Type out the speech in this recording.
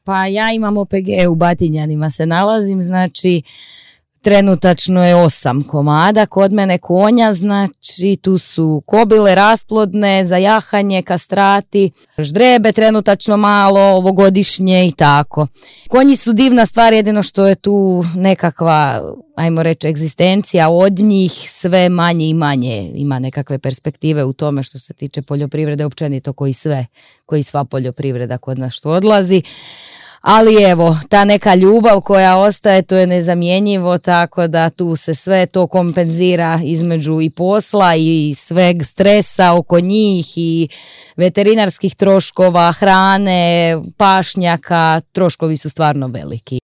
Pa ja imam OPG u Batinjanima se nalazim, znači trenutačno je 8 komada kod mene konja, znači tu su kobile rasplodne, za jahanje, kastrati, ždrebe trenutačno malo, ovogodišnje i tako. Konji su divna stvar, jedino što je tu nekakva, ajmo reći, egzistencija od njih sve manje i manje. Ima nekakve perspektive u tome što se tiče poljoprivrede, općenito koji sva poljoprivreda kod nas što odlazi. Ali evo, ta neka ljubav koja ostaje, to je nezamjenjivo, tako da tu se sve to kompenzira između i posla i sveg stresa oko njih i veterinarskih troškova, hrane, pašnjaka, troškovi su stvarno veliki.